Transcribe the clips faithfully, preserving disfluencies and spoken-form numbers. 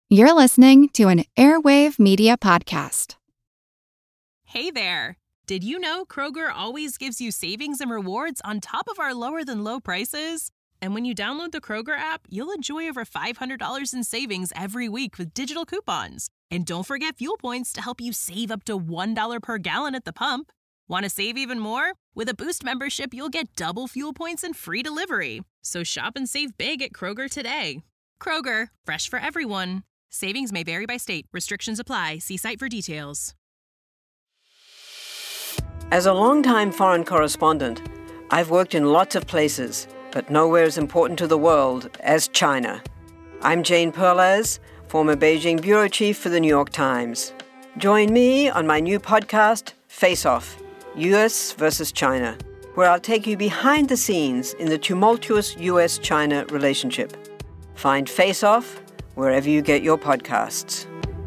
You're listening to an Airwave Media Podcast. Hey there! Did you know Kroger always gives you savings and rewards on top of our lower-than-low prices? And when you download the Kroger app, you'll enjoy over five hundred dollars in savings every week with digital coupons. And don't forget fuel points to help you save up to one dollar per gallon at the pump. Want to save even more? With a Boost membership, you'll get double fuel points and free delivery. So shop and save big at Kroger today. Kroger, fresh for everyone. Savings may vary by state. Restrictions apply. See site for details. As a longtime foreign correspondent, I've worked in lots of places, but nowhere as important to the world as China. I'm Jane Perlez, former Beijing bureau chief for the New York Times. Join me on my new podcast, Face Off, U S versus China, where I'll take you behind the scenes in the tumultuous U S China relationship. Find Face Off wherever you get your podcasts.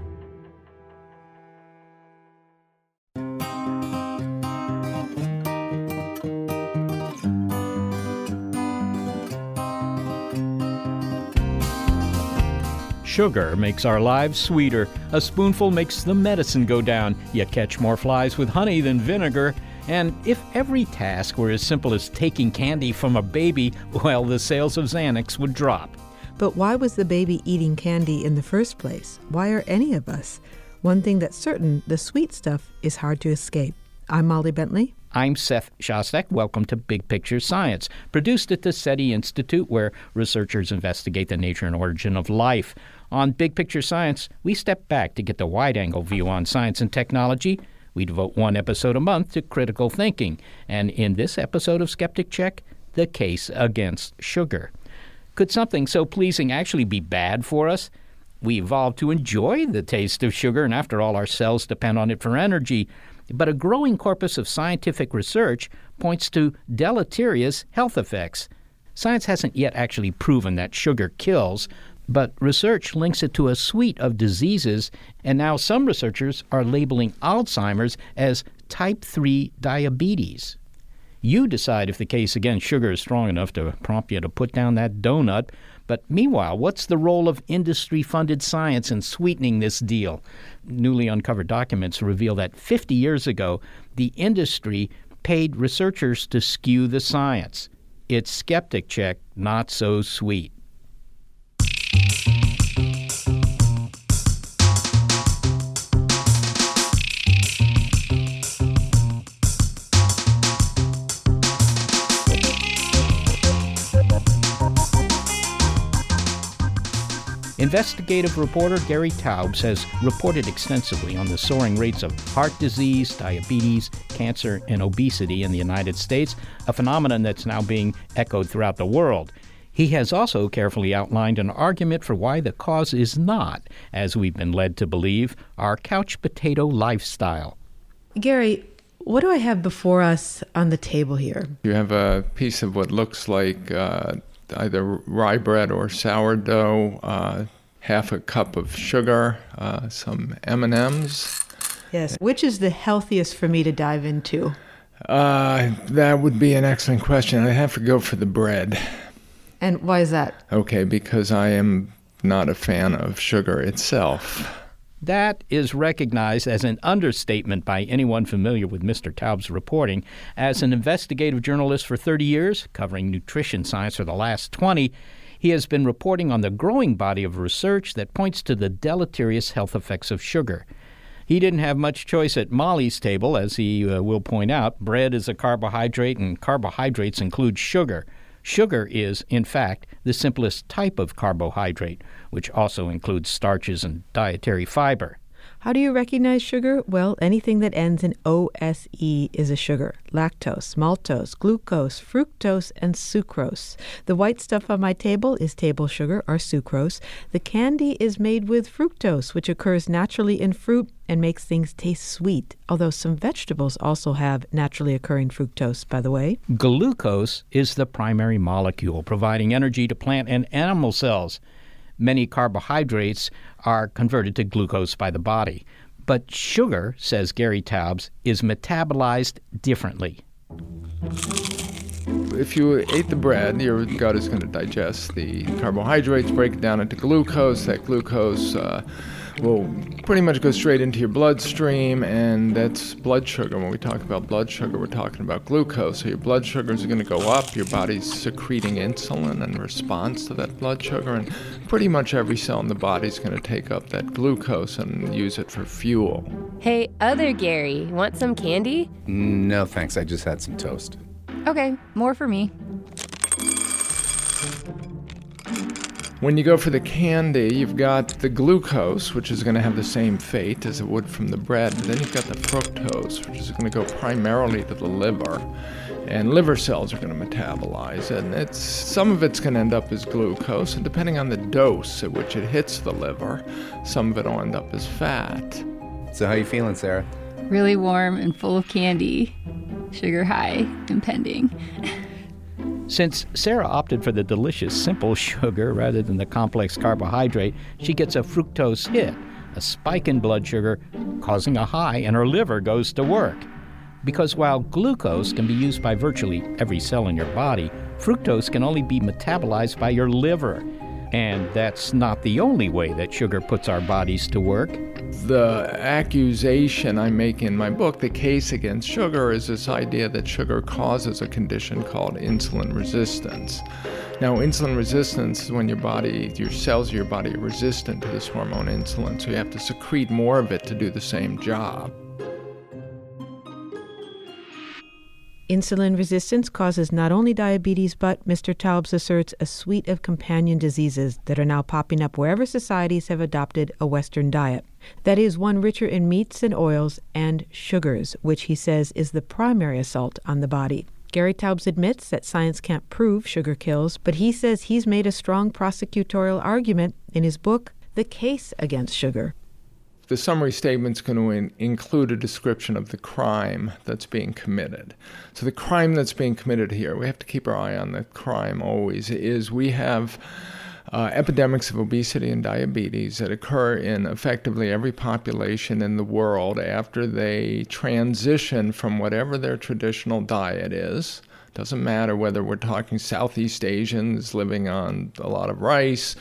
Sugar makes our lives sweeter. A spoonful makes the medicine go down. You catch more flies with honey than vinegar. And if every task were as simple as taking candy from a baby, well, the sales of Xanax would drop. But why was the baby eating candy in the first place? Why are any of us? One thing that's certain, the sweet stuff is hard to escape. I'm Molly Bentley. I'm Seth Shostak. Welcome to Big Picture Science, produced at the SETI Institute, where researchers investigate the nature and origin of life. On Big Picture Science, we step back to get the wide-angle view on science and technology. We devote one episode a month to critical thinking. And in this episode of Skeptic Check, the case against sugar. Could something so pleasing actually be bad for us? We evolved to enjoy the taste of sugar, and after all, our cells depend on it for energy. But a growing corpus of scientific research points to deleterious health effects. Science hasn't yet actually proven that sugar kills, but research links it to a suite of diseases, and now some researchers are labeling Alzheimer's as type three diabetes. You decide if the case against sugar is strong enough to prompt you to put down that donut. But meanwhile, what's the role of industry-funded science in sweetening this deal? Newly uncovered documents reveal that fifty years ago, the industry paid researchers to skew the science. It's Skeptic Check, not so sweet. Investigative reporter Gary Taubes has reported extensively on the soaring rates of heart disease, diabetes, cancer, and obesity in the United States, a phenomenon that's now being echoed throughout the world. He has also carefully outlined an argument for why the cause is not, as we've been led to believe, our couch potato lifestyle. Gary, what do I have before us on the table here? You have a piece of what looks like uh, either rye bread or sourdough, uh, half a cup of sugar, uh, some M and M's. Yes. Which is the healthiest for me to dive into? Uh, that would be an excellent question. I'd have to go for the bread. And why is that? Okay, because I am not a fan of sugar itself. That is recognized as an understatement by anyone familiar with Mister Taubes' reporting. As an investigative journalist for thirty years, covering nutrition science for the last twenty, he has been reporting on the growing body of research that points to the deleterious health effects of sugar. He didn't have much choice at Molly's table, as he uh, will point out. Bread is a carbohydrate, and carbohydrates include sugar. Sugar is, in fact, the simplest type of carbohydrate, which also includes starches and dietary fiber. How do you recognize sugar? Well, anything that ends in O S E is a sugar. Lactose, maltose, glucose, fructose, and sucrose. The white stuff on my table is table sugar, or sucrose. The candy is made with fructose, which occurs naturally in fruit and makes things taste sweet, although some vegetables also have naturally occurring fructose, by the way. Glucose is the primary molecule providing energy to plant and animal cells. Many carbohydrates are converted to glucose by the body. But sugar, says Gary Taubes, is metabolized differently. If you ate the bread, your gut is going to digest the carbohydrates, break it down into glucose. That glucose uh, will pretty much go straight into your bloodstream, and that's blood sugar. When we talk about blood sugar, we're talking about glucose. So your blood sugars are going to go up, your body's secreting insulin in response to that blood sugar, and pretty much every cell in the body is going to take up that glucose and use it for fuel. Hey, other Gary, want some candy? No, thanks. I just had some toast. Okay, more for me. When you go for the candy, you've got the glucose, which is going to have the same fate as it would from the bread. But then you've got the fructose, which is going to go primarily to the liver. And liver cells are going to metabolize it. And it's, some of it's going to end up as glucose, and depending on the dose at which it hits the liver, some of it will end up as fat. So how you feeling, Sarah? Really warm and full of candy. Sugar high, impending. Since Sarah opted for the delicious simple sugar rather than the complex carbohydrate, she gets a fructose hit, a spike in blood sugar, causing a high, and her liver goes to work. Because while glucose can be used by virtually every cell in your body, fructose can only be metabolized by your liver. And that's not the only way that sugar puts our bodies to work. The accusation I make in my book, The Case Against Sugar, is this idea that sugar causes a condition called insulin resistance. Now, insulin resistance is when your body, your cells of your body are resistant to this hormone insulin, so you have to secrete more of it to do the same job. Insulin resistance causes not only diabetes, but, Mister Taubes asserts, a suite of companion diseases that are now popping up wherever societies have adopted a Western diet. That is, one richer in meats and oils and sugars, which he says is the primary assault on the body. Gary Taubes admits that science can't prove sugar kills, but he says he's made a strong prosecutorial argument in his book, The Case Against Sugar. The summary statement's going to in- include a description of the crime that's being committed. So the crime that's being committed here, we have to keep our eye on the crime always, is we have uh, epidemics of obesity and diabetes that occur in effectively every population in the world after they transition from whatever their traditional diet is. Doesn't matter whether we're talking Southeast Asians living on a lot of rice,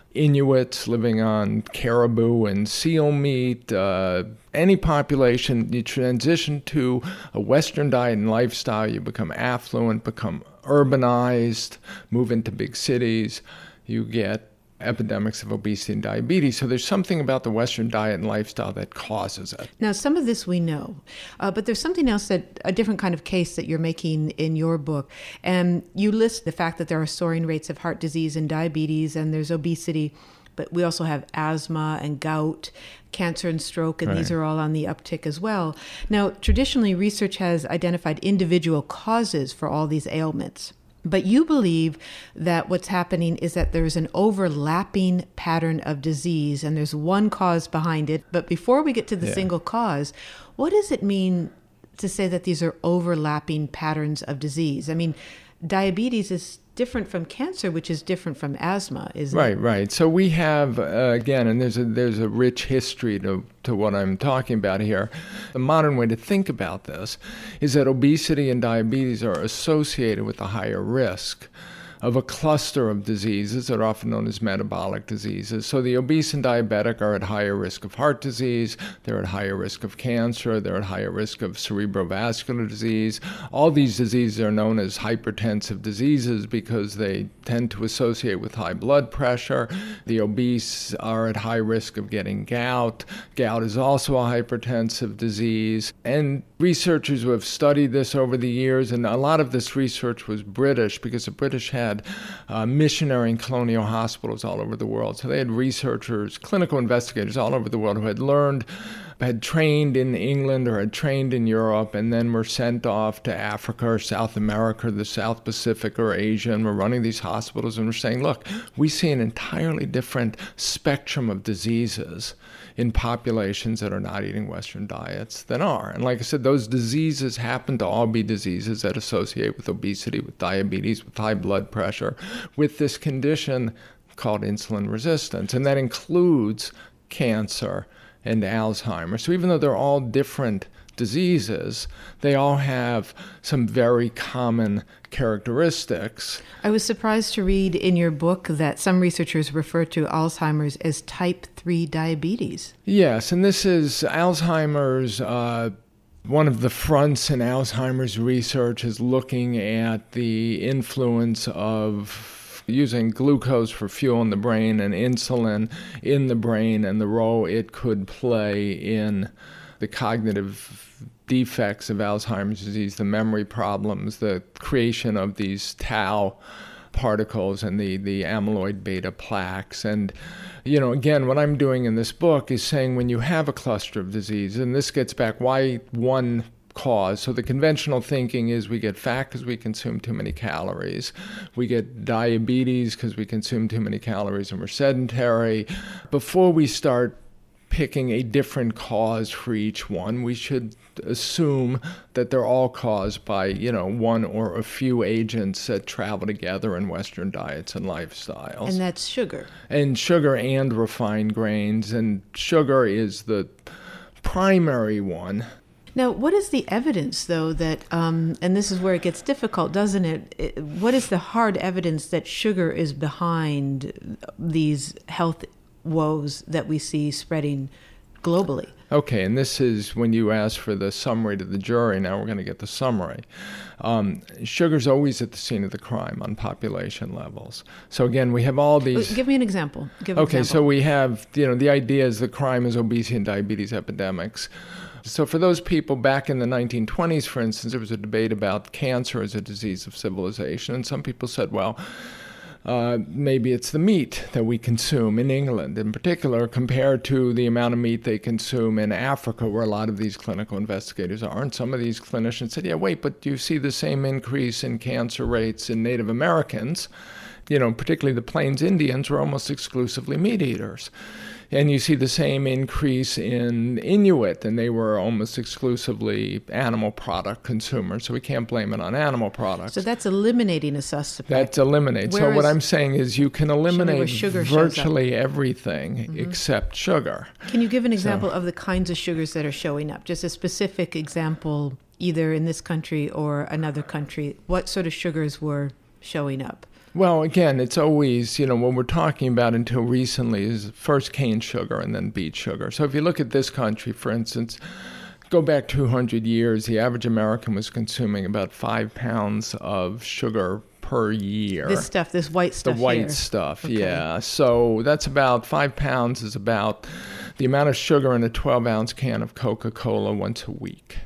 Inuits living on caribou and seal meat, uh, any population, you transition to a Western diet and lifestyle, you become affluent, become urbanized, move into big cities, you get epidemics of obesity and diabetes. So there's something about the Western diet and lifestyle that causes it. Now, some of this we know, uh, but there's something else, that a different kind of case that you're making in your book. And you list the fact that there are soaring rates of heart disease and diabetes, and there's obesity, but we also have asthma and gout, cancer and stroke, and right. These are all on the uptick as well. Now, traditionally, research has identified individual causes for all these ailments. But you believe that what's happening is that there's an overlapping pattern of disease, and there's one cause behind it. But before we get to the yeah. single cause, what does it mean to say that these are overlapping patterns of disease? I mean, diabetes is different from cancer, which is different from asthma, isn't right, it? Right, right. So we have, uh, again, and there's a, there's a rich history to, to what I'm talking about here. The modern way to think about this is that obesity and diabetes are associated with a higher risk of a cluster of diseases that are often known as metabolic diseases. So the obese and diabetic are at higher risk of heart disease, they're at higher risk of cancer, they're at higher risk of cerebrovascular disease. All these diseases are known as hypertensive diseases because they tend to associate with high blood pressure. The obese are at high risk of getting gout. Gout is also a hypertensive disease. And researchers who have studied this over the years, and a lot of this research was British because the British had uh, missionary and colonial hospitals all over the world. So they had researchers, clinical investigators all over the world who had learned, had trained in England or had trained in Europe, and then were sent off to Africa or South America, or the South Pacific or Asia, and were running these hospitals and were saying, look, we see an entirely different spectrum of diseases in populations that are not eating Western diets than are. And like I said, those diseases happen to all be diseases that associate with obesity, with diabetes, with high blood pressure, with this condition called insulin resistance. And that includes cancer and Alzheimer's. So even though they're all different diseases, they all have some very common characteristics. I was surprised to read in your book that some researchers refer to Alzheimer's as type three diabetes. Yes, and this is Alzheimer's. Uh, one of the fronts in Alzheimer's research is looking at the influence of using glucose for fuel in the brain and insulin in the brain and the role it could play in the cognitive defects of Alzheimer's disease, the memory problems, the creation of these tau particles and the, the amyloid beta plaques. And, you know, again, what I'm doing in this book is saying when you have a cluster of disease, and this gets back why one cause. So the conventional thinking is we get fat because we consume too many calories. We get diabetes because we consume too many calories and we're sedentary. Before we start picking a different cause for each one, we should assume that they're all caused by, you know, one or a few agents that travel together in Western diets and lifestyles. And that's sugar. And sugar and refined grains. And sugar is the primary one. Now, what is the evidence, though, that, um, and this is where it gets difficult, doesn't it? it? What is the hard evidence that sugar is behind these health woes that we see spreading globally? Okay, and this is when you ask for the summary to the jury. Now we're going to get the summary. Um, sugar's always at the scene of the crime on population levels. So again, we have all these... Give me an example. Give an okay, example. So we have, you know, the idea is the crime is obesity and diabetes epidemics. So for those people back in the nineteen twenties, for instance, there was a debate about cancer as a disease of civilization. And some people said, well, Uh, maybe it's the meat that we consume in England in particular compared to the amount of meat they consume in Africa, where a lot of these clinical investigators are. And some of these clinicians said, yeah, wait, but you see the same increase in cancer rates in Native Americans. You know, particularly the Plains Indians were almost exclusively meat eaters. And you see the same increase in Inuit, and they were almost exclusively animal product consumers, so we can't blame it on animal products. So that's eliminating a suspect. That's eliminate. Whereas, so what I'm saying is you can eliminate sugar virtually everything mm-hmm. except sugar. Can you give an example so, of the kinds of sugars that are showing up? Just a specific example, either in this country or another country. What sort of sugars were showing up? Well, again, it's always, you know, what we're talking about until recently is first cane sugar and then beet sugar. So if you look at this country, for instance, go back two hundred years, the average American was consuming about five pounds of sugar per year. This stuff, this white stuff The white here. stuff, okay. yeah. So that's about, five pounds is about the amount of sugar in a twelve-ounce can of Coca-Cola once a week.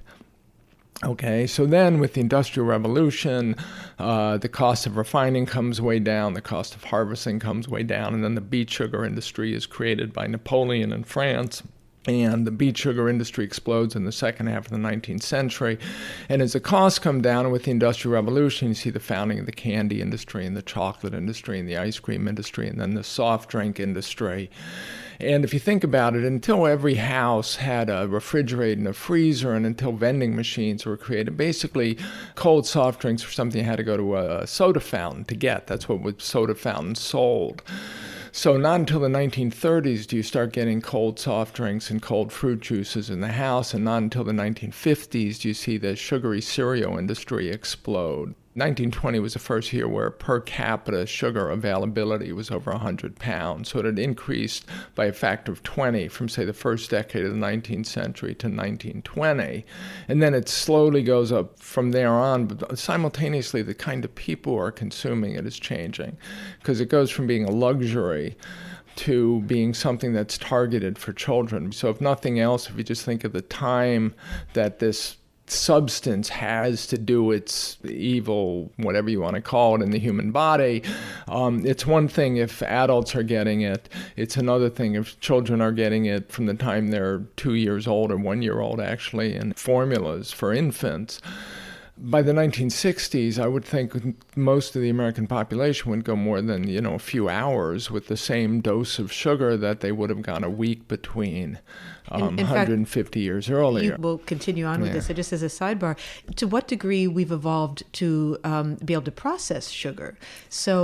Okay, so then with the Industrial Revolution, uh, the cost of refining comes way down, the cost of harvesting comes way down, and then the beet sugar industry is created by Napoleon in France. And the beet sugar industry explodes in the second half of the nineteenth century. And as the costs come down with the Industrial Revolution, you see the founding of the candy industry and the chocolate industry and the ice cream industry and then the soft drink industry. And if you think about it, until every house had a refrigerator and a freezer and until vending machines were created, basically cold soft drinks were something you had to go to a soda fountain to get. That's what was soda fountains sold. So not until the nineteen thirties do you start getting cold soft drinks and cold fruit juices in the house, and not until the nineteen fifties do you see the sugary cereal industry explode. nineteen twenty was the first year where per capita sugar availability was over one hundred pounds. So it had increased by a factor of twenty from, say, the first decade of the nineteenth century to nineteen twenty. And then it slowly goes up from there on. But simultaneously, the kind of people who are consuming it is changing because it goes from being a luxury to being something that's targeted for children. So if nothing else, if you just think of the time that this substance has to do its evil, whatever you want to call it, in the human body. Um, it's one thing if adults are getting it. It's another thing if children are getting it from the time they're two years old or one year old, actually, in formulas for infants. By the nineteen sixties, I would think most of the American population would go more than, you know, a few hours with the same dose of sugar that they would have gone a week between um, in, in one hundred fifty fact, years earlier. We'll continue on with yeah. this. So just as a sidebar, to what degree we've evolved to um, be able to process sugar. So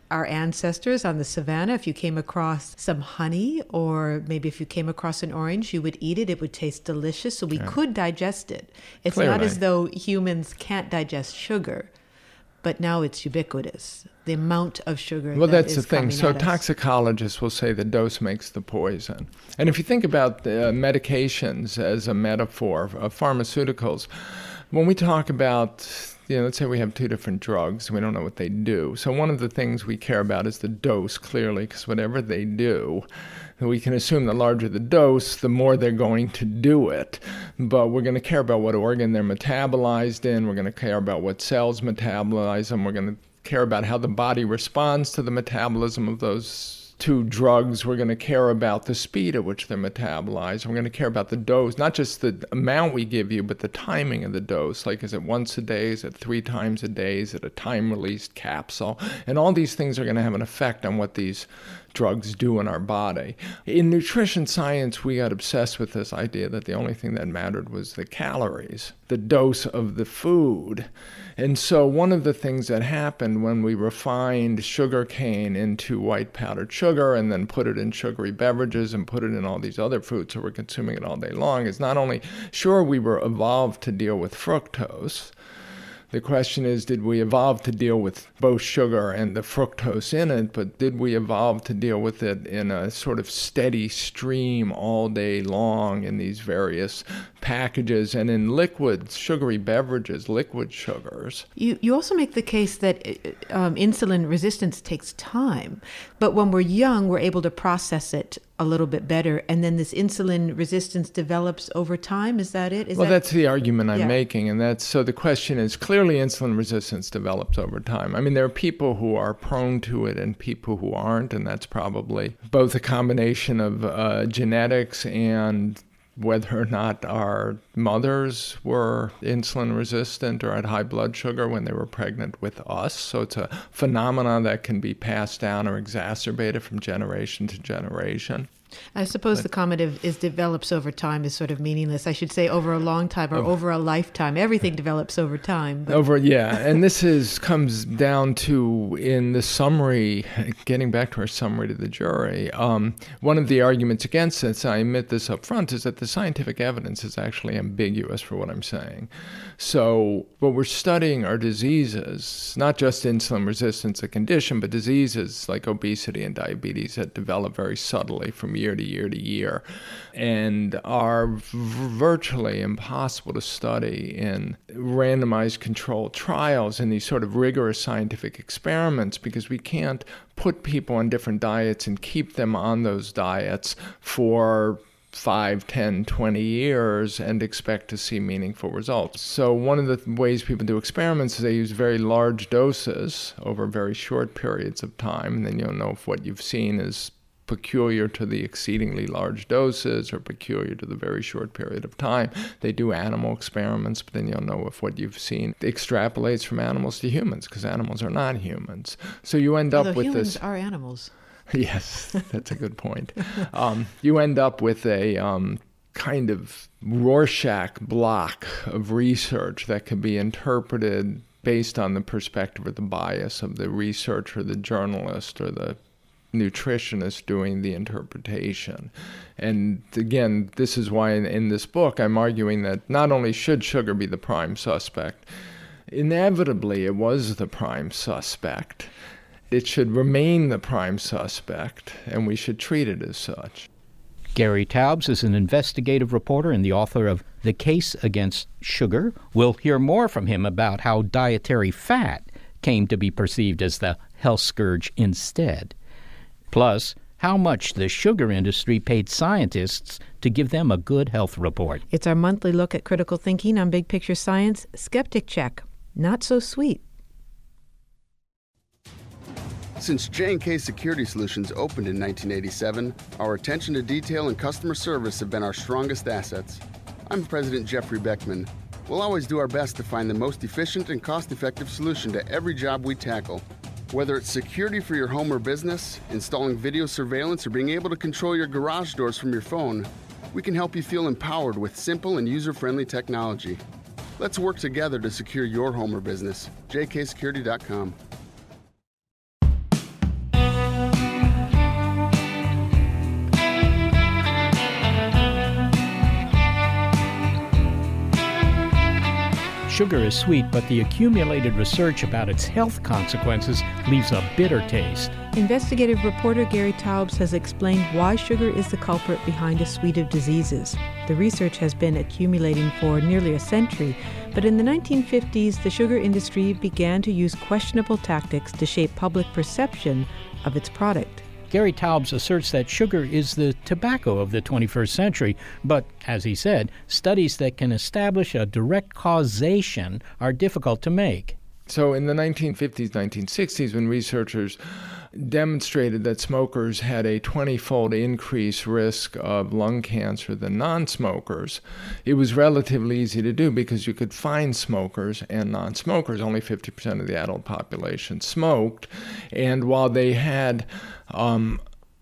our ancestors on the savannah, if you came across some honey, or maybe if you came across an orange, you would eat it. It would taste delicious, so we yeah. could digest it. It's Clearly. Not as though humans can't digest sugar, but now it's ubiquitous. The amount of sugar well, that that's is the thing. So at us. Toxicologists will say the dose makes the poison. And if you think about the, uh, medications as a metaphor of pharmaceuticals, when we talk about, you know, let's say we have two different drugs, we don't know what they do. So one of the things we care about is the dose, clearly, because whatever they do, we can assume the larger the dose, the more they're going to do it. But we're going to care about what organ they're metabolized in. We're going to care about what cells metabolize them. We're going to care about how the body responds to the metabolism of those two drugs. We're going to care about the speed at which they're metabolized. We're going to care about the dose, not just the amount we give you, but the timing of the dose. Like, is it once a day? Is it three times a day? Is it a time-released capsule? And all these things are going to have an effect on what these drugs do in our body. In nutrition science, we got obsessed with this idea that the only thing that mattered was the calories, the dose of the food. And so one of the things that happened when we refined sugar cane into white powdered sugar and then put it in sugary beverages and put it in all these other foods, so we're consuming it all day long, is not only, sure, we were evolved to deal with fructose. The question is, did we evolve to deal with both sugar and the fructose in it, but did we evolve to deal with it in a sort of steady stream all day long in these various packages and in liquids, sugary beverages, liquid sugars? You you also make the case that um, insulin resistance takes time, but when we're young, we're able to process it a little bit better, and then this insulin resistance develops over time. Is that it? Is well, that... that's the argument I'm yeah. making, and that's so the question is, clearly insulin resistance develops over time. I mean, there are people who are prone to it and people who aren't, and that's probably both a combination of uh, genetics and whether or not our mothers were insulin resistant or had high blood sugar when they were pregnant with us. So it's a phenomenon that can be passed down or exacerbated from generation to generation. I suppose but, the comment of is develops over time is sort of meaningless. I should say over a long time or over, over a lifetime. Everything develops over time. But. Over, yeah. And this is comes down to, in the summary, getting back to our summary to the jury, um, one of the arguments against this, I admit this up front, is that the scientific evidence is actually ambiguous for what I'm saying. So what we're studying are diseases, not just insulin resistance, a condition, but diseases like obesity and diabetes that develop very subtly from year to year to year and are v- virtually impossible to study in randomized controlled trials in these sort of rigorous scientific experiments, because we can't put people on different diets and keep them on those diets for five, ten, twenty years and expect to see meaningful results. So one of the ways people do experiments is they use very large doses over very short periods of time, and then you'll know if what you've seen is peculiar to the exceedingly large doses or peculiar to the very short period of time. They do animal experiments, but then you'll know if what you've seen extrapolates from animals to humans, because animals are not humans. So you end Although up with humans this... are animals. Yes, that's a good point. Um, you end up with a um, kind of Rorschach block of research that can be interpreted based on the perspective or the bias of the researcher, the journalist, or the nutritionist doing the interpretation. And again, this is why in, in this book I'm arguing that not only should sugar be the prime suspect, inevitably it was the prime suspect. It should remain the prime suspect, and we should treat it as such. Gary Taubes is an investigative reporter and the author of The Case Against Sugar. We'll hear more from him about how dietary fat came to be perceived as the health scourge instead. Plus, how much the sugar industry paid scientists to give them a good health report. It's our monthly look at critical thinking on Big Picture Science. Skeptic Check. Not so sweet. Since J and K Security Solutions opened in nineteen eighty-seven, our attention to detail and customer service have been our strongest assets. I'm President Jeffrey Beckman. We'll always do our best to find the most efficient and cost-effective solution to every job we tackle. Whether it's security for your home or business, installing video surveillance, or being able to control your garage doors from your phone, we can help you feel empowered with simple and user-friendly technology. Let's work together to secure your home or business. J K security dot com. Sugar is sweet, but the accumulated research about its health consequences leaves a bitter taste. Investigative reporter Gary Taubes has explained why sugar is the culprit behind a suite of diseases. The research has been accumulating for nearly a century, but in the nineteen fifties, the sugar industry began to use questionable tactics to shape public perception of its product. Gary Taubes asserts that sugar is the tobacco of the twenty-first century, but, as he said, studies that can establish a direct causation are difficult to make. So in the nineteen fifties, nineteen sixties, when researchers demonstrated that smokers had a twenty-fold increased risk of lung cancer than non-smokers, it was relatively easy to do because you could find smokers and non-smokers. Only fifty percent of the adult population smoked, and while they had um,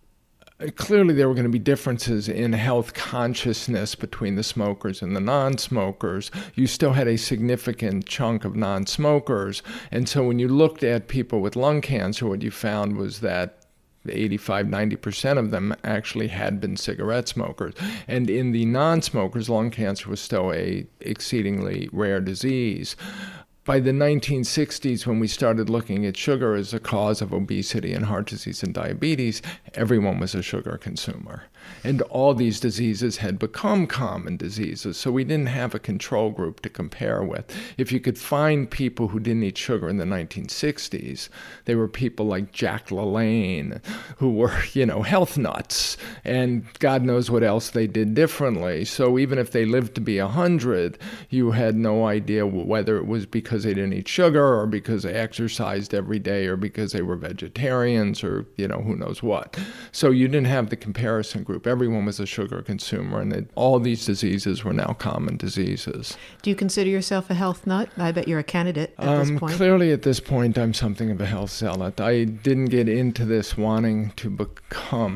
clearly there were going to be differences in health consciousness between the smokers and the non-smokers, you still had a significant chunk of non-smokers. And so when you looked at people with lung cancer, what you found was that eighty-five, ninety percent of them actually had been cigarette smokers. And in the non-smokers, lung cancer was still a exceedingly rare disease. By the nineteen sixties, when we started looking at sugar as a cause of obesity and heart disease and diabetes, everyone was a sugar consumer. And all these diseases had become common diseases, so we didn't have a control group to compare with. If you could find people who didn't eat sugar in the nineteen sixties, they were people like Jack LaLanne, who were, you know, health nuts, and God knows what else they did differently. So even if they lived to be one hundred, you had no idea whether it was because they didn't eat sugar or because they exercised every day or because they were vegetarians or, you know, who knows what. So you didn't have the comparison group. Everyone was a sugar consumer, and it, all these diseases were now common diseases. Do you consider yourself a health nut? I bet you're a candidate at um, this point. Clearly at this point, I'm something of a health zealot. I didn't get into this wanting to become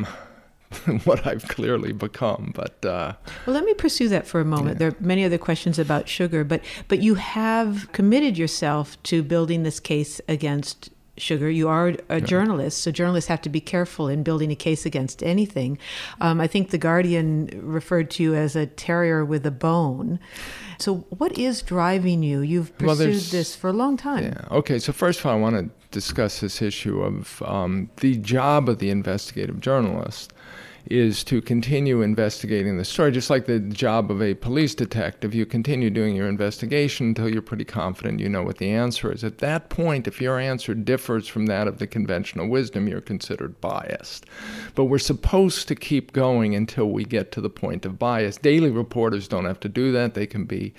what I've clearly become, but uh, well, let me pursue that for a moment. Yeah. There are many other questions about sugar, but but you have committed yourself to building this case against sugar. You are a journalist, so journalists have to be careful in building a case against anything. Um, I think The Guardian referred to you as a terrier with a bone. So what is driving you? You've pursued well, this for a long time. Yeah. Okay, so first of all, I want to discuss this issue of um, the job of the investigative journalist is to continue investigating the story, just like the job of a police detective. You continue doing your investigation until you're pretty confident you know what the answer is. At that point, if your answer differs from that of the conventional wisdom, you're considered biased. But we're supposed to keep going until we get to the point of bias. Daily reporters don't have to do that. They can be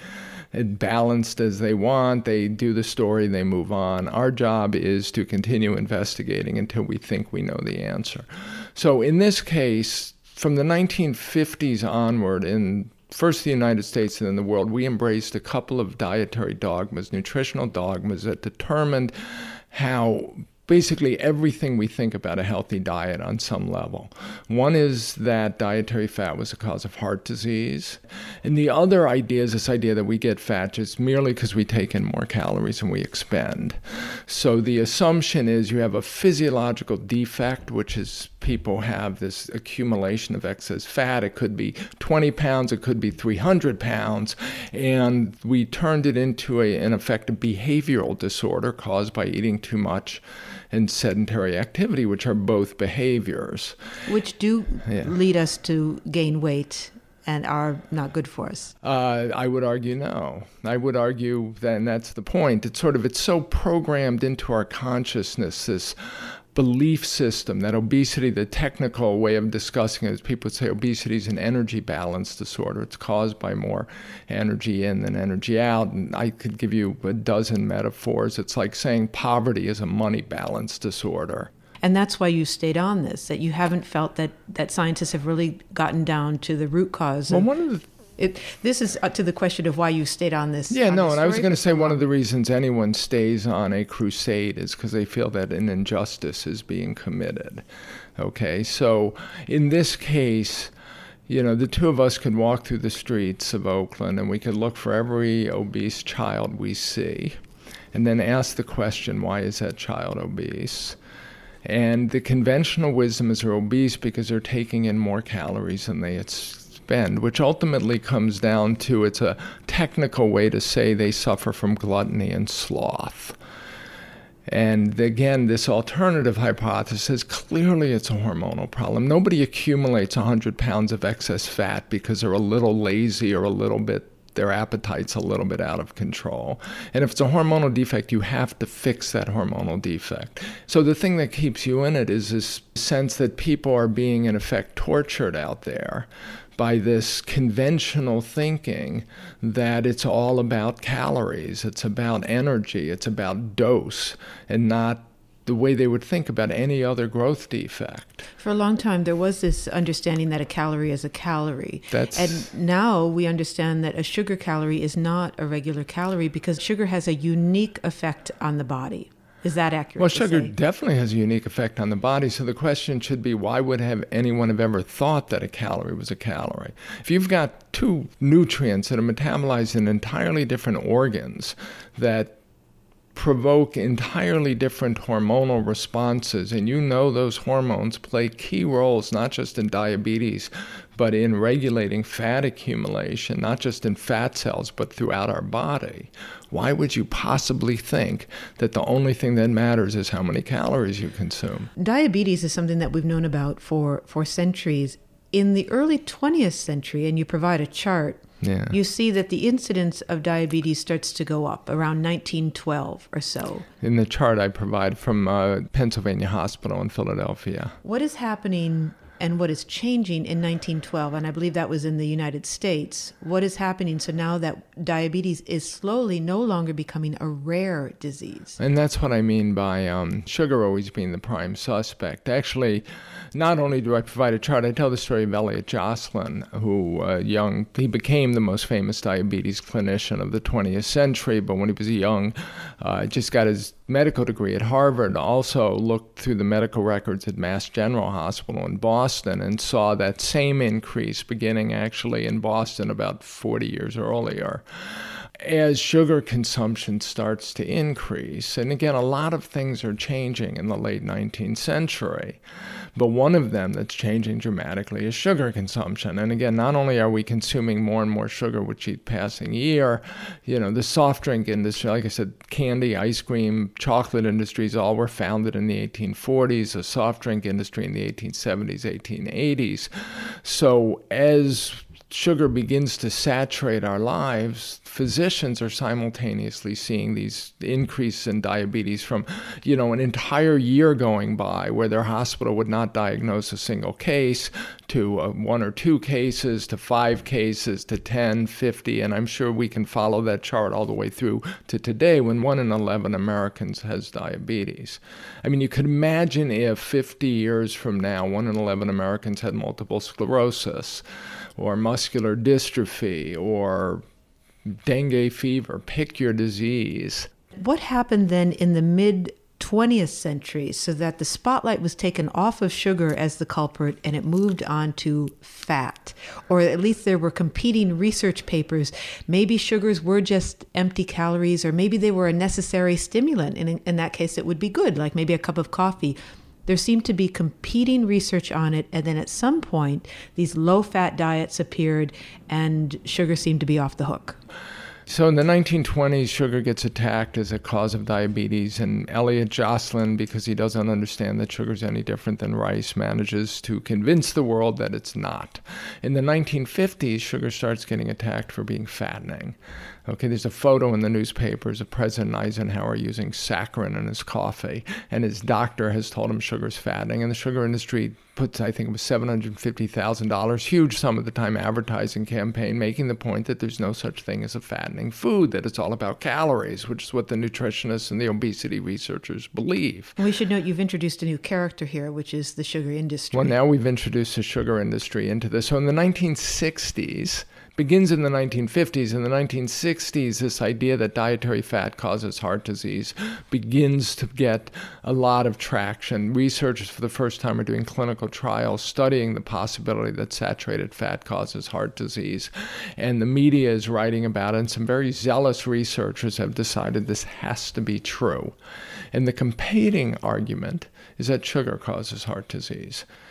balanced as they want. They do the story, they move on. Our job is to continue investigating until we think we know the answer. So in this case, from the nineteen fifties onward, in first the United States and then the world, we embraced a couple of dietary dogmas, nutritional dogmas that determined how basically everything we think about a healthy diet on some level. One is that dietary fat was a cause of heart disease. And the other idea is this idea that we get fat just merely because we take in more calories than we expend. So the assumption is you have a physiological defect, which is people have this accumulation of excess fat. It could be twenty pounds, it could be three hundred pounds. And we turned it into, a, in effect, a behavioral disorder caused by eating too much and sedentary activity, which are both behaviors. Which do yeah. lead us to gain weight and are not good for us. Uh, I would argue no. I would argue that, and that's the point. It's sort of, it's so programmed into our consciousness, this belief system that obesity, the technical way of discussing it is people say obesity is an energy balance disorder. It's caused by more energy in than energy out. And I could give you a dozen metaphors. It's like saying poverty is a money balance disorder. And that's why you stayed on this, that you haven't felt that, that scientists have really gotten down to the root cause. Well, of, one of the It, this is up to the question of why you stayed on this. Yeah, on no, this and I was story. going to say one of the reasons anyone stays on a crusade is because they feel that an injustice is being committed. Okay, so in this case, you know, the two of us could walk through the streets of Oakland and we could look for every obese child we see and then ask the question, why is that child obese? And the conventional wisdom is they're obese because they're taking in more calories than they bend, which ultimately comes down to, it's a technical way to say they suffer from gluttony and sloth. And again, this alternative hypothesis, clearly it's a hormonal problem. Nobody accumulates one hundred pounds of excess fat because they're a little lazy or a little bit, their appetite's a little bit out of control. And if it's a hormonal defect, you have to fix that hormonal defect. So the thing that keeps you in it is this sense that people are being, in effect, tortured out there by this conventional thinking that it's all about calories, it's about energy, it's about dose, and not the way they would think about any other growth defect. For a long time, there was this understanding that a calorie is a calorie. That's... And now we understand that a sugar calorie is not a regular calorie because sugar has a unique effect on the body. Is that accurate? Well, to sugar say? definitely has a unique effect on the body. So the question should be, why would have anyone have ever thought that a calorie was a calorie? If you've got two nutrients that are metabolized in entirely different organs that provoke entirely different hormonal responses, and you know those hormones play key roles not just in diabetes, but in regulating fat accumulation, not just in fat cells, but throughout our body. Why would you possibly think that the only thing that matters is how many calories you consume? Diabetes is something that we've known about for, for centuries. In the early twentieth century, and you provide a chart, yeah. you see that the incidence of diabetes starts to go up around nineteen twelve or so. In the chart I provide from uh, Pennsylvania Hospital in Philadelphia. What is happening and what is changing in nineteen twelve, and I believe that was in the United States? What is happening so now that diabetes is slowly no longer becoming a rare disease? And that's what I mean by um, sugar always being the prime suspect. Actually, not only do I provide a chart, I tell the story of Elliot Jocelyn, who uh, young, he became the most famous diabetes clinician of the twentieth century, but when he was young, uh, just got his medical degree at Harvard, also looked through the medical records at Mass General Hospital in Boston and saw that same increase beginning actually in Boston about forty years earlier. As sugar consumption starts to increase, and again, a lot of things are changing in the late nineteenth century, but one of them that's changing dramatically is sugar consumption. And again, not only are we consuming more and more sugar with each passing year, you know, the soft drink industry, like I said, candy, ice cream, chocolate industries all were founded in the eighteen forties, the soft drink industry in the eighteen seventies, eighteen eighties. So as sugar begins to saturate our lives, physicians are simultaneously seeing these increases in diabetes from, you know, an entire year going by where their hospital would not diagnose a single case to uh, one or two cases to five cases to ten, fifty, and I'm sure we can follow that chart all the way through to today when one in eleven Americans has diabetes. I mean, you could imagine if fifty years from now, one in eleven Americans had multiple sclerosis or muscular dystrophy or dengue fever, pick your disease. What happened then in the mid twentieth century so that the spotlight was taken off of sugar as the culprit and it moved on to fat? Or at least there were competing research papers. Maybe sugars were just empty calories, or maybe they were a necessary stimulant. And in, in that case, it would be good, like maybe a cup of coffee. There seemed to be competing research on it, and then at some point, these low-fat diets appeared, and sugar seemed to be off the hook. So in the nineteen twenties, sugar gets attacked as a cause of diabetes, and Elliot Jocelyn, because he doesn't understand that sugar is any different than rice, manages to convince the world that it's not. In the nineteen fifties, sugar starts getting attacked for being fattening. Okay, there's a photo in the newspapers of President Eisenhower using saccharin in his coffee, and his doctor has told him sugar's fattening, and the sugar industry puts, I think it was seven hundred fifty thousand dollars, huge sum at the time, advertising campaign, making the point that there's no such thing as a fattening food, that it's all about calories, which is what the nutritionists and the obesity researchers believe. And we should note you've introduced a new character here, which is the sugar industry. Well, now we've introduced the sugar industry into this. So in the nineteen sixties, begins in the nineteen fifties. In the nineteen sixties, this idea that dietary fat causes heart disease begins to get a lot of traction. Researchers for the first time are doing clinical trials studying the possibility that saturated fat causes heart disease. And the media is writing about it, and some very zealous researchers have decided this has to be true. And the competing argument is that sugar causes heart disease.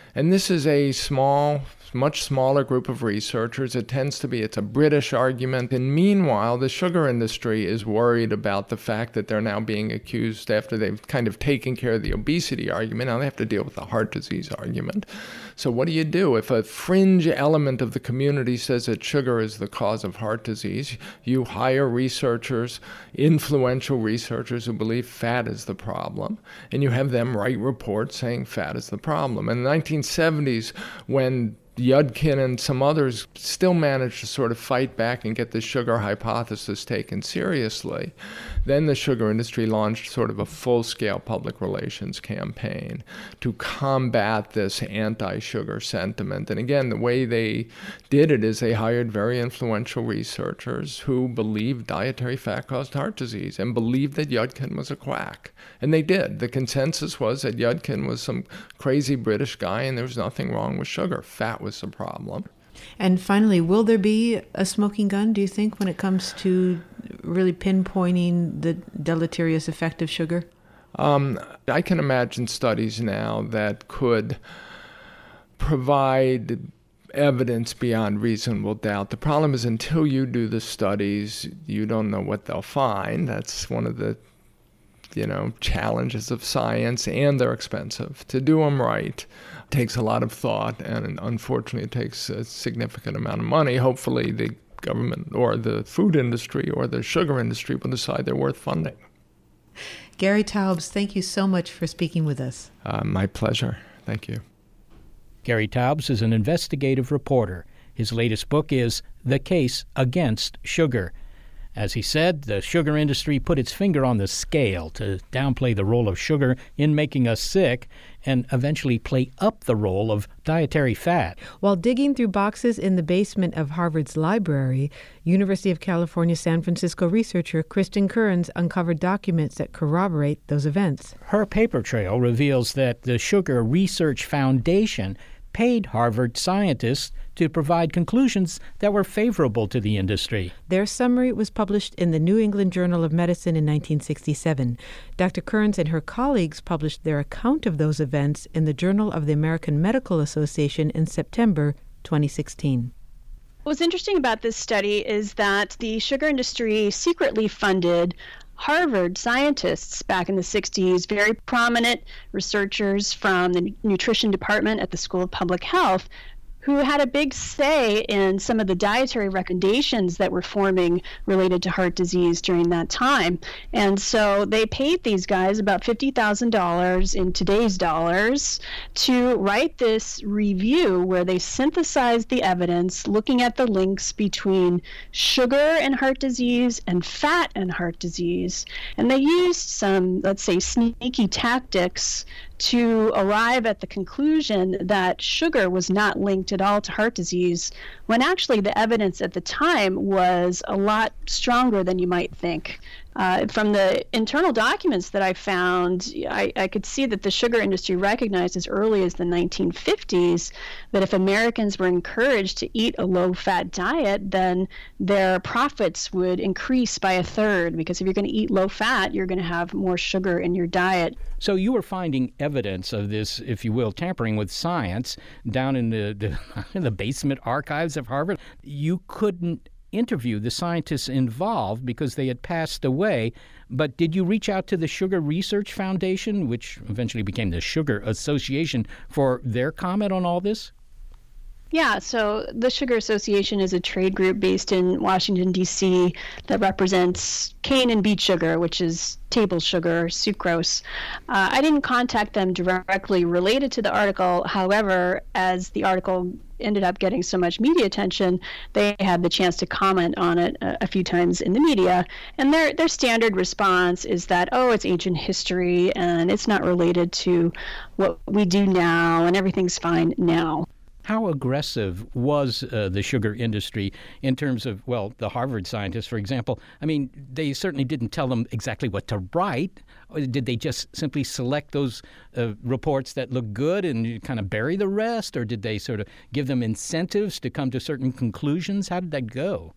And this is a small, much smaller group of researchers. It tends to be, it's a British argument. And meanwhile, the sugar industry is worried about the fact that they're now being accused, after they've kind of taken care of the obesity argument, now they have to deal with the heart disease argument. So what do you do? If a fringe element of the community says that sugar is the cause of heart disease, you hire researchers, influential researchers who believe fat is the problem, and you have them write reports saying fat is the problem. In the nineteen seventies, when Yudkin and some others still managed to sort of fight back and get the sugar hypothesis taken seriously, then the sugar industry launched sort of a full-scale public relations campaign to combat this anti-sugar sentiment. And again, the way they did it is they hired very influential researchers who believed dietary fat caused heart disease and believed that Yudkin was a quack. And they did. The consensus was that Yudkin was some crazy British guy and there was nothing wrong with sugar. Fat was the problem. And finally, will there be a smoking gun, do you think, when it comes to really pinpointing the deleterious effect of sugar? Um, I can imagine studies now that could provide evidence beyond reasonable doubt. The problem is until you do the studies, you don't know what they'll find. That's one of the you know, challenges of science, and they're expensive. To do them right takes a lot of thought, and unfortunately it takes a significant amount of money. Hopefully the government or the food industry or the sugar industry will decide they're worth funding. Gary Taubes, thank you so much for speaking with us. Uh, my pleasure. Thank you. Gary Taubes is an investigative reporter. His latest book is The Case Against Sugar. As he said, the sugar industry put its finger on the scale to downplay the role of sugar in making us sick and eventually play up the role of dietary fat. While digging through boxes in the basement of Harvard's library, University of California, San Francisco researcher Kristen Kearns uncovered documents that corroborate those events. Her paper trail reveals that the Sugar Research Foundation paid Harvard scientists to provide conclusions that were favorable to the industry. Their summary was published in the New England Journal of Medicine in nineteen sixty-seven. Doctor Kearns and her colleagues published their account of those events in the Journal of the American Medical Association in September twenty sixteen. What's interesting about this study is that the sugar industry secretly funded Harvard scientists back in the sixties, very prominent researchers from the nutrition department at the School of Public Health, who had a big say in some of the dietary recommendations that were forming related to heart disease during that time. And so they paid these guys about fifty thousand dollars in today's dollars to write this review where they synthesized the evidence looking at the links between sugar and heart disease and fat and heart disease. And they used some, let's say, sneaky tactics to arrive at the conclusion that sugar was not linked at all to heart disease, when actually the evidence at the time was a lot stronger than you might think. Uh, from the internal documents that I found, I, I could see that the sugar industry recognized as early as the nineteen fifties that if Americans were encouraged to eat a low-fat diet, then their profits would increase by a third, because if you're going to eat low-fat, you're going to have more sugar in your diet. So you were finding evidence of this, if you will, tampering with science down in the, the, in the basement archives of Harvard. You couldn't interview the scientists involved because they had passed away. But did you reach out to the Sugar Research Foundation, which eventually became the Sugar Association, for their comment on all this? Yeah, so the Sugar Association is a trade group based in Washington, D C that represents cane and beet sugar, which is table sugar, sucrose. Uh, I didn't contact them directly related to the article. However, as the article ended up getting so much media attention, they had the chance to comment on it a, a few times in the media. And their their standard response is that, oh, it's ancient history and it's not related to what we do now and everything's fine now. How aggressive was uh, the sugar industry in terms of, well, the Harvard scientists, for example? I mean, they certainly didn't tell them exactly what to write. Or did they just simply select those uh, reports that look good and kind of bury the rest? Or did they sort of give them incentives to come to certain conclusions? How did that go?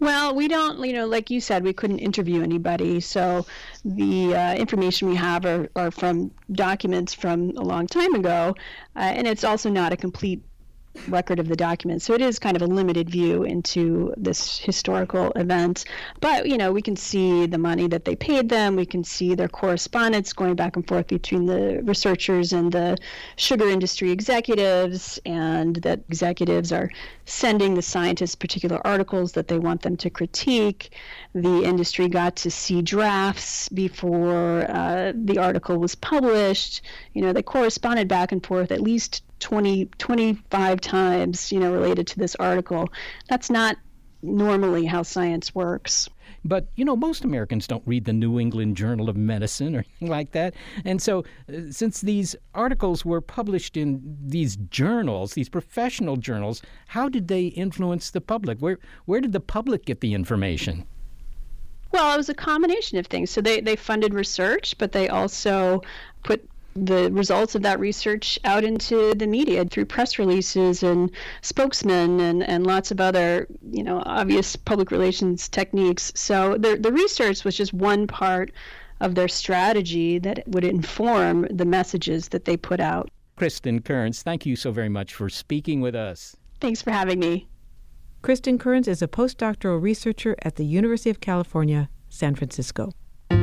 Well, we don't, you know, like you said, we couldn't interview anybody. So the uh, information we have are, are from documents from a long time ago. Uh, and it's also not a complete record of the documents. So it is kind of a limited view into this historical event. But, you know, we can see the money that they paid them. We can see their correspondence going back and forth between the researchers and the sugar industry executives, and that executives are sending the scientists particular articles that they want them to critique. The industry got to see drafts before uh, the article was published. You know, they corresponded back and forth at least twenty, twenty-five times, you know, related to this article. That's not normally how science works. But, you know, most Americans don't read the New England Journal of Medicine or anything like that. And so uh, since these articles were published in these journals, these professional journals, how did they influence the public? Where where did the public get the information? Well, it was a combination of things. So they, they funded research, but they also put the results of that research out into the media through press releases and spokesmen and, and lots of other, you know, obvious public relations techniques. So the, the research was just one part of their strategy that would inform the messages that they put out. Kristen Kearns, thank you so very much for speaking with us. Thanks for having me. Kristen Kearns is a postdoctoral researcher at the University of California, San Francisco.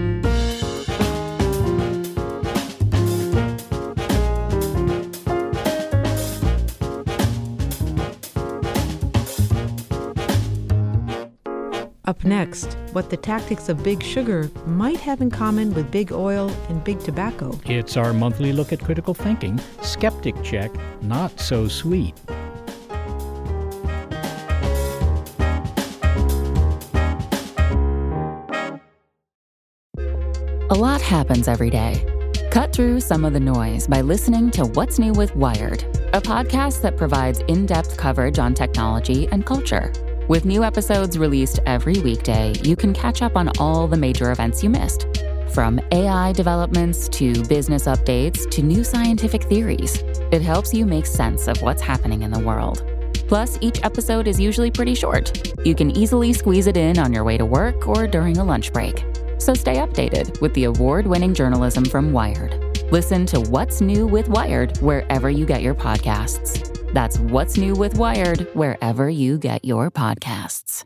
Up next, what the tactics of big sugar might have in common with big oil and big tobacco. It's our monthly look at critical thinking. Skeptic check, not so sweet. A lot happens every day. Cut through some of the noise by listening to What's New with Wired, a podcast that provides in-depth coverage on technology and culture. With new episodes released every weekday, you can catch up on all the major events you missed. From A I developments to business updates to new scientific theories, it helps you make sense of what's happening in the world. Plus, each episode is usually pretty short. You can easily squeeze it in on your way to work or during a lunch break. So stay updated with the award-winning journalism from Wired. Listen to What's New with Wired wherever you get your podcasts. That's What's New with Wired, wherever you get your podcasts.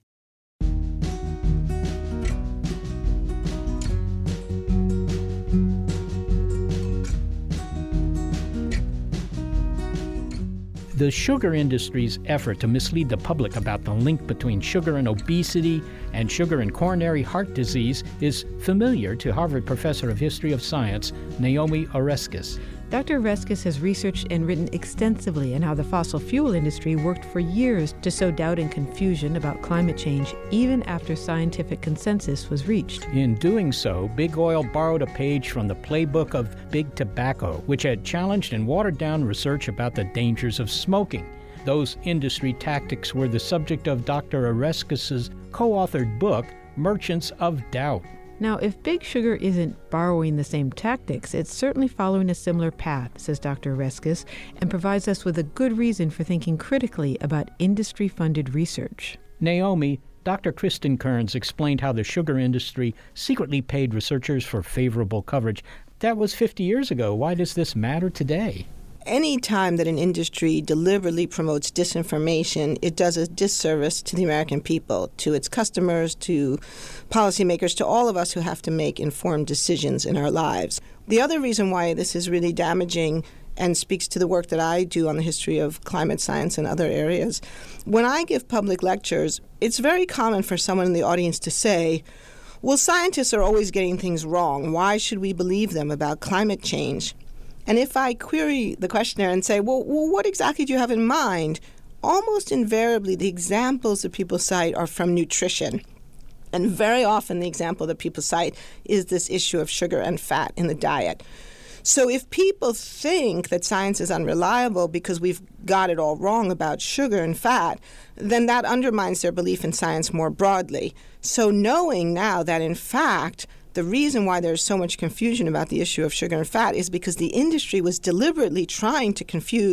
The sugar industry's effort to mislead the public about the link between sugar and obesity and sugar and coronary heart disease is familiar to Harvard Professor of History of Science, Naomi Oreskes. Doctor Oreskes has researched and written extensively on how the fossil fuel industry worked for years to sow doubt and confusion about climate change, even after scientific consensus was reached. In doing so, Big Oil borrowed a page from the playbook of Big Tobacco, which had challenged and watered down research about the dangers of smoking. Those industry tactics were the subject of Doctor Oreskes' co-authored book, Merchants of Doubt. Now, if Big Sugar isn't borrowing the same tactics, it's certainly following a similar path, says Doctor Oreskes, and provides us with a good reason for thinking critically about industry-funded research. Naomi, Doctor Kristen Kearns explained how the sugar industry secretly paid researchers for favorable coverage. That was fifty years ago. Why does this matter today? Any time that an industry deliberately promotes disinformation, it does a disservice to the American people, to its customers, to policymakers, to all of us who have to make informed decisions in our lives. The other reason why this is really damaging and speaks to the work that I do on the history of climate science and other areas, when I give public lectures, it's very common for someone in the audience to say, well, scientists are always getting things wrong. Why should we believe them about climate change? And if I query the questioner and say, well, well, what exactly do you have in mind? Almost invariably, the examples that people cite are from nutrition. And very often the example that people cite is this issue of sugar and fat in the diet. So if people think that science is unreliable because we've got it all wrong about sugar and fat, then that undermines their belief in science more broadly. So knowing now that, in fact, the reason why there's so much confusion about the issue of sugar and fat is because the industry was deliberately trying to confuse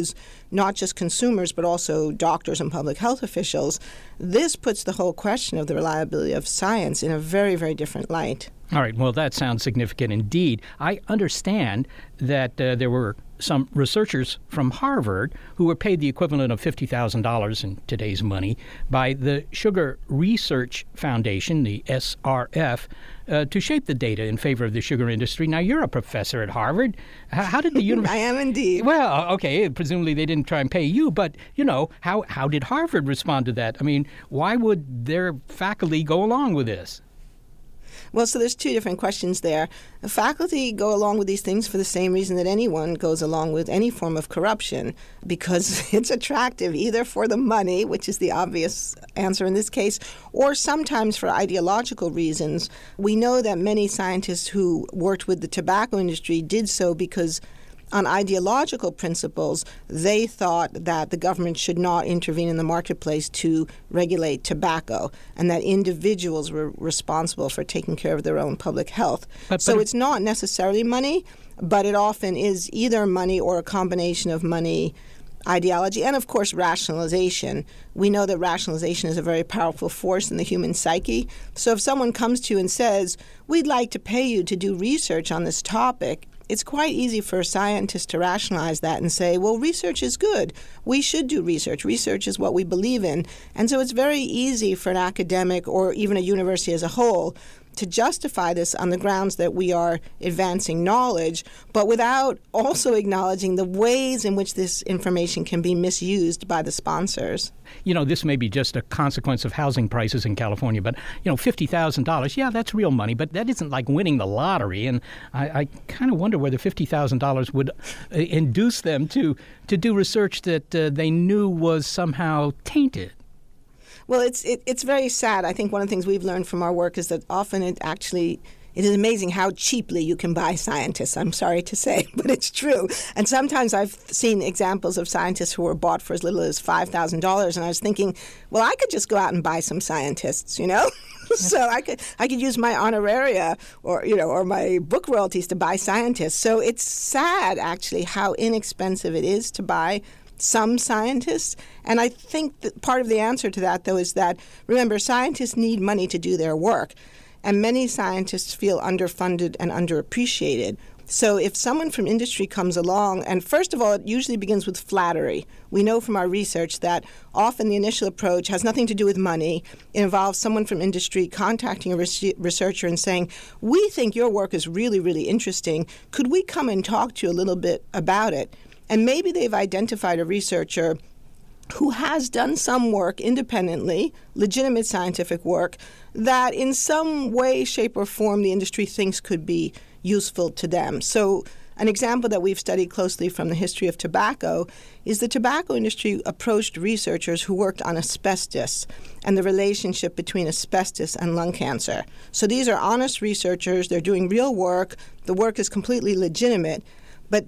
not just consumers, but also doctors and public health officials, this puts the whole question of the reliability of science in a very, very different light. All right. Well, that sounds significant indeed. I understand that uh, there were some researchers from Harvard who were paid the equivalent of fifty thousand dollars in today's money by the Sugar Research Foundation, the S R F, uh, to shape the data in favor of the sugar industry. Now, you're a professor at Harvard. How, how did the university... I am indeed. Well, okay, presumably they didn't try and pay you, but, you know, how, how did Harvard respond to that? I mean, why would their faculty go along with this? Well, so there's two different questions there. The faculty go along with these things for the same reason that anyone goes along with any form of corruption, because it's attractive either for the money, which is the obvious answer in this case, or sometimes for ideological reasons. We know that many scientists who worked with the tobacco industry did so because on ideological principles, they thought that the government should not intervene in the marketplace to regulate tobacco, and that individuals were responsible for taking care of their own public health. But, so but it's not necessarily money, but it often is either money or a combination of money, ideology, and of course rationalization. We know that rationalization is a very powerful force in the human psyche. So if someone comes to you and says, we'd like to pay you to do research on this topic, it's quite easy for a scientist to rationalize that and say, well, research is good. We should do research. Research is what we believe in. And so it's very easy for an academic or even a university as a whole to justify this on the grounds that we are advancing knowledge, but without also acknowledging the ways in which this information can be misused by the sponsors. You know, this may be just a consequence of housing prices in California, but, you know, fifty thousand dollars, yeah, that's real money, but that isn't like winning the lottery. And I, I kind of wonder whether fifty thousand dollars would uh, induce them to, to do research that uh, they knew was somehow tainted. Well, it's it, it's very sad. I think one of the things we've learned from our work is that often it actually, it is amazing how cheaply you can buy scientists. I'm sorry to say, but it's true. And sometimes I've seen examples of scientists who were bought for as little as five thousand dollars, and I was thinking, well, I could just go out and buy some scientists, you know? So I could I could use my honoraria or you know or my book royalties to buy scientists. So it's sad actually how inexpensive it is to buy some scientists. And I think that part of the answer to that, though, is that, remember, scientists need money to do their work. And many scientists feel underfunded and underappreciated. So if someone from industry comes along, and first of all, it usually begins with flattery. We know from our research that often the initial approach has nothing to do with money. It involves someone from industry contacting a researcher and saying, we think your work is really, really interesting. Could we come and talk to you a little bit about it? And maybe they've identified a researcher who has done some work independently, legitimate scientific work, that in some way, shape, or form the industry thinks could be useful to them. So an example that we've studied closely from the history of tobacco is the tobacco industry approached researchers who worked on asbestos and the relationship between asbestos and lung cancer. So these are honest researchers. They're doing real work. The work is completely legitimate. But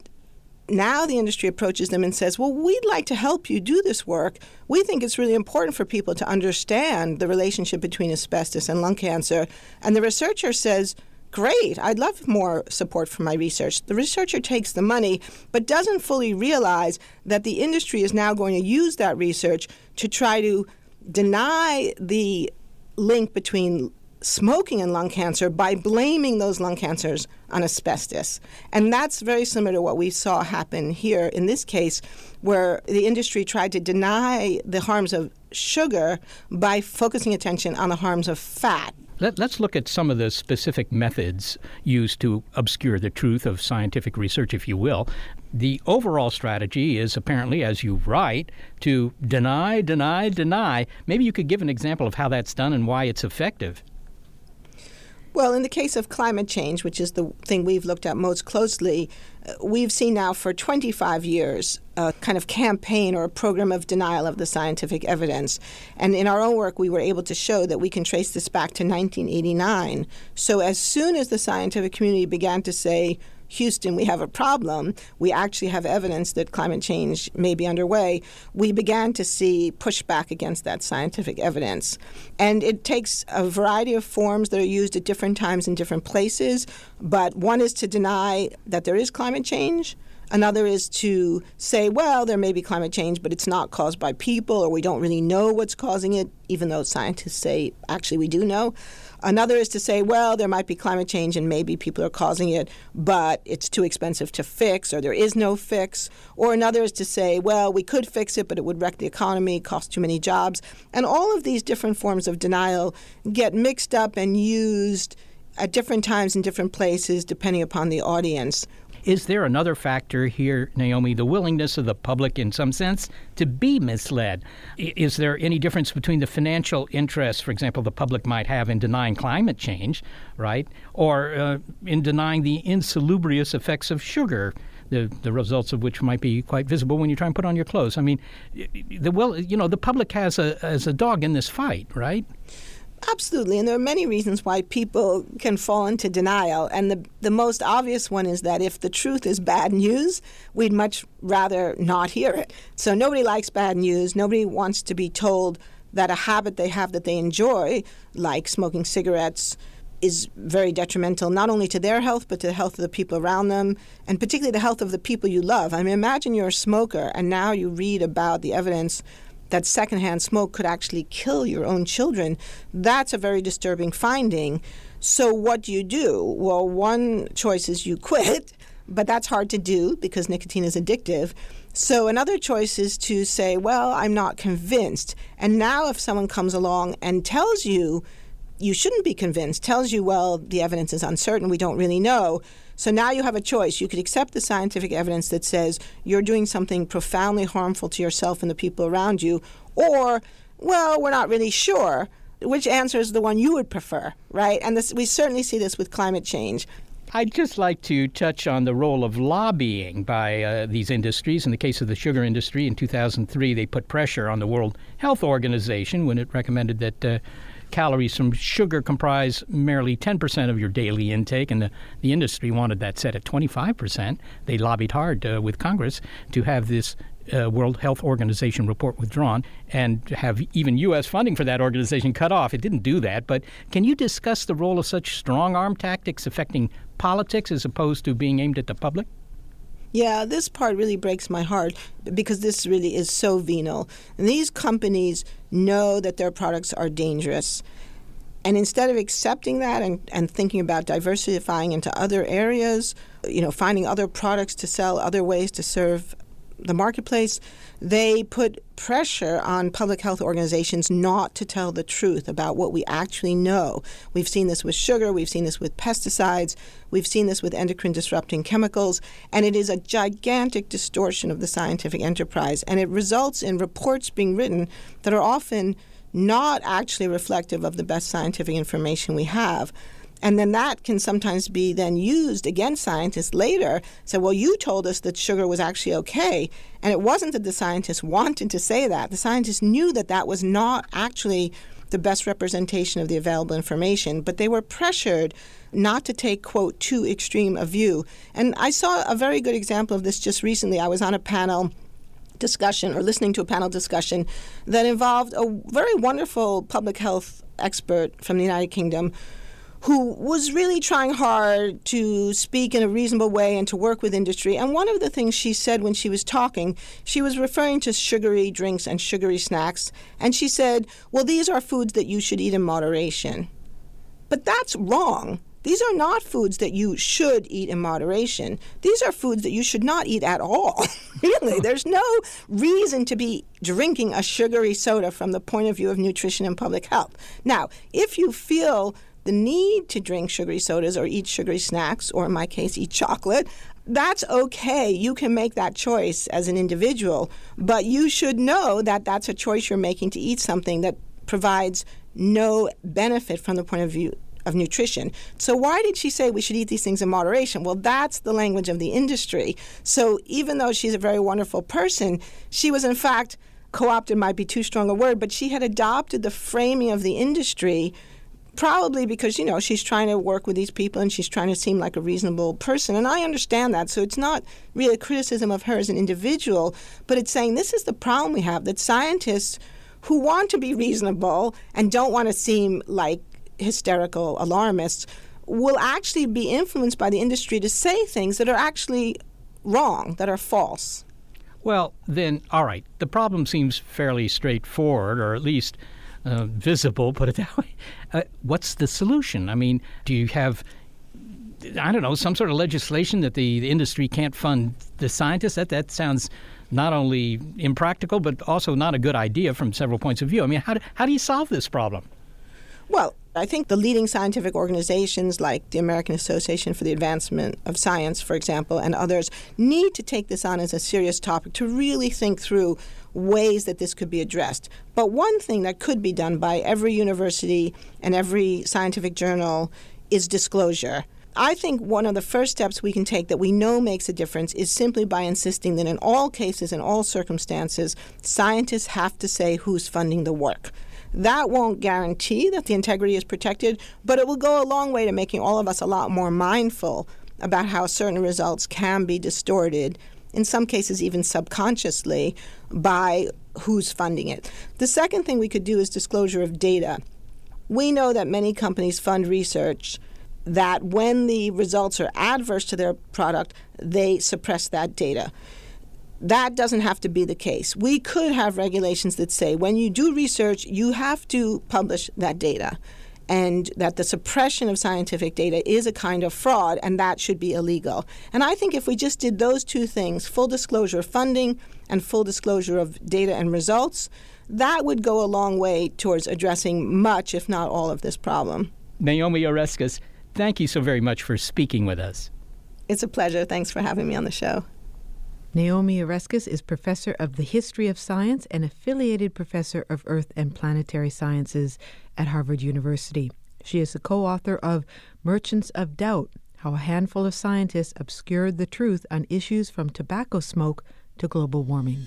now the industry approaches them and says, well, we'd like to help you do this work. We think it's really important for people to understand the relationship between asbestos and lung cancer. And the researcher says, great, I'd love more support for my research. The researcher takes the money, but doesn't fully realize that the industry is now going to use that research to try to deny the link between smoking and lung cancer by blaming those lung cancers on asbestos. And that's very similar to what we saw happen here in this case, where the industry tried to deny the harms of sugar by focusing attention on the harms of fat. Let, let's look at some of the specific methods used to obscure the truth of scientific research, if you will. The overall strategy is apparently, as you write, to deny, deny, deny. Maybe you could give an example of how that's done and why it's effective. Well, in the case of climate change, which is the thing we've looked at most closely, uh, we've seen now for twenty-five years a kind of campaign or a program of denial of the scientific evidence. And in our own work, we were able to show that we can trace this back to nineteen eighty-nine. So as soon as the scientific community began to say, Houston, we have a problem, we actually have evidence that climate change may be underway, we began to see pushback against that scientific evidence. And it takes a variety of forms that are used at different times in different places, but one is to deny that there is climate change. Another is to say, well, there may be climate change, but it's not caused by people, or we don't really know what's causing it, even though scientists say, actually, we do know. Another is to say, well, there might be climate change and maybe people are causing it, but it's too expensive to fix, or there is no fix. Or another is to say, well, we could fix it, but it would wreck the economy, cost too many jobs. And all of these different forms of denial get mixed up and used at different times in different places, depending upon the audience. Is there another factor here, Naomi, the willingness of the public, in some sense, to be misled? Is there any difference between the financial interests, for example, the public might have in denying climate change, right, or uh, in denying the insalubrious effects of sugar, the the results of which might be quite visible when you try and put on your clothes? I mean, the well, you know, the public has a has a dog in this fight, right? Absolutely, and there are many reasons why people can fall into denial. And the the most obvious one is that if the truth is bad news, we'd much rather not hear it. So nobody likes bad news. Nobody wants to be told that a habit they have that they enjoy, like smoking cigarettes, is very detrimental not only to their health, but to the health of the people around them, and particularly the health of the people you love. I mean, imagine you're a smoker, and now you read about the evidence that secondhand smoke could actually kill your own children. That's a very disturbing finding. So what do you do? Well, one choice is you quit, but that's hard to do because nicotine is addictive. So another choice is to say, well, I'm not convinced. And now if someone comes along and tells you you shouldn't be convinced, tells you, well, the evidence is uncertain, we don't really know. So now you have a choice. You could accept the scientific evidence that says you're doing something profoundly harmful to yourself and the people around you, or, well, we're not really sure. Which answer is the one you would prefer, right? And this, we certainly see this with climate change. I'd just like to touch on the role of lobbying by uh, these industries. In the case of the sugar industry, in two thousand three, they put pressure on the World Health Organization when it recommended that uh, calories from sugar comprise merely ten percent of your daily intake, and the, the industry wanted that set at twenty-five percent. They lobbied hard uh, with Congress to have this uh, World Health Organization report withdrawn and have even U S funding for that organization cut off. It didn't do that, but can you discuss the role of such strong-arm tactics affecting politics as opposed to being aimed at the public? Yeah, this part really breaks my heart because this really is so venal. And these companies know that their products are dangerous. And instead of accepting that and, and thinking about diversifying into other areas, you know, finding other products to sell, other ways to serve the marketplace, they put pressure on public health organizations not to tell the truth about what we actually know. We've seen this with sugar, we've seen this with pesticides, we've seen this with endocrine disrupting chemicals, and it is a gigantic distortion of the scientific enterprise, and it results in reports being written that are often not actually reflective of the best scientific information we have. And then that can sometimes be then used against scientists later. So, well, you told us that sugar was actually okay. And it wasn't that the scientists wanted to say that. The scientists knew that that was not actually the best representation of the available information, but they were pressured not to take, quote, too extreme a view. And I saw a very good example of this just recently. I was on a panel discussion or listening to a panel discussion that involved a very wonderful public health expert from the United Kingdom who was really trying hard to speak in a reasonable way and to work with industry. And one of the things she said when she was talking, she was referring to sugary drinks and sugary snacks. And she said, well, these are foods that you should eat in moderation. But that's wrong. These are not foods that you should eat in moderation. These are foods that you should not eat at all. Really, there's no reason to be drinking a sugary soda from the point of view of nutrition and public health. Now, if you feel the need to drink sugary sodas or eat sugary snacks, or in my case, eat chocolate, that's okay. You can make that choice as an individual, but you should know that that's a choice you're making to eat something that provides no benefit from the point of view of nutrition. So why did she say we should eat these things in moderation? Well, that's the language of the industry. So even though she's a very wonderful person, she was in fact, co-opted might be too strong a word, but she had adopted the framing of the industry probably because, you know, she's trying to work with these people and she's trying to seem like a reasonable person. And I understand that. So it's not really a criticism of her as an individual, but it's saying this is the problem we have, that scientists who want to be reasonable and don't want to seem like hysterical alarmists will actually be influenced by the industry to say things that are actually wrong, that are false. Well, then, all right, the problem seems fairly straightforward, or at least uh, visible, put it that way. Uh, what's the solution? I mean, do you have, I don't know, some sort of legislation that the, the industry can't fund the scientists? That, that sounds not only impractical, but also not a good idea from several points of view. I mean, how do, how do you solve this problem? Well, I think the leading scientific organizations like the American Association for the Advancement of Science, for example, and others need to take this on as a serious topic to really think through ways that this could be addressed. But one thing that could be done by every university and every scientific journal is disclosure. I think one of the first steps we can take that we know makes a difference is simply by insisting that in all cases, in all circumstances, scientists have to say who's funding the work. That won't guarantee that the integrity is protected, but it will go a long way to making all of us a lot more mindful about how certain results can be distorted, in some cases even subconsciously, by who's funding it. The second thing we could do is disclosure of data. We know that many companies fund research that when the results are adverse to their product, they suppress that data. That doesn't have to be the case. We could have regulations that say when you do research, you have to publish that data, and that the suppression of scientific data is a kind of fraud, and that should be illegal. And I think if we just did those two things, full disclosure of funding and full disclosure of data and results, that would go a long way towards addressing much, if not all, of this problem. Naomi Oreskes, thank you so very much for speaking with us. It's a pleasure. Thanks for having me on the show. Naomi Oreskes is professor of the history of science and affiliated professor of earth and planetary sciences at Harvard University. She is the co-author of Merchants of Doubt, How a Handful of Scientists Obscured the Truth on Issues from Tobacco Smoke to Global Warming.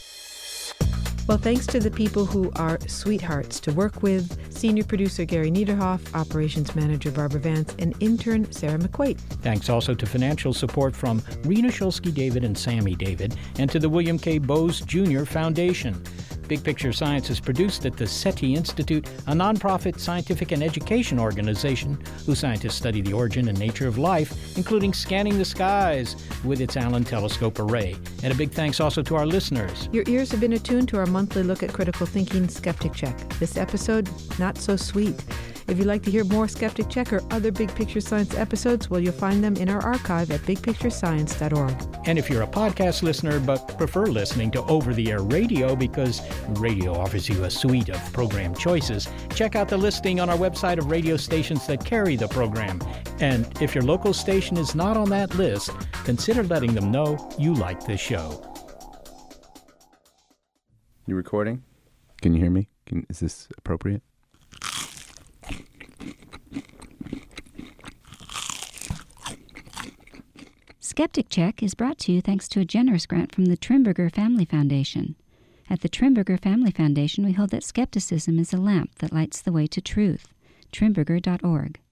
Well, thanks to the people who are sweethearts to work with, senior producer Gary Niederhoff, operations manager Barbara Vance, and intern Sarah McQuaid. Thanks also to financial support from Rena Shulsky-David and Sammy David, and to the William K. Bowes Junior Foundation. Big Picture Science is produced at the SETI Institute, a nonprofit scientific and education organization whose scientists study the origin and nature of life, including scanning the skies with its Allen Telescope Array. And a big thanks also to our listeners. Your ears have been attuned to our monthly look at critical thinking, Skeptic Check. This episode, not so sweet. If you'd like to hear more Skeptic Check or other Big Picture Science episodes, well, you'll find them in our archive at big picture science dot org. And if you're a podcast listener but prefer listening to over-the-air radio because radio offers you a suite of program choices, check out the listing on our website of radio stations that carry the program. And if your local station is not on that list, consider letting them know you like this show. You recording? Can you hear me? Can, is this appropriate? Skeptic Check is brought to you thanks to a generous grant from the Trimberger Family Foundation. At the Trimberger Family Foundation, we hold that skepticism is a lamp that lights the way to truth. Trimberger dot org.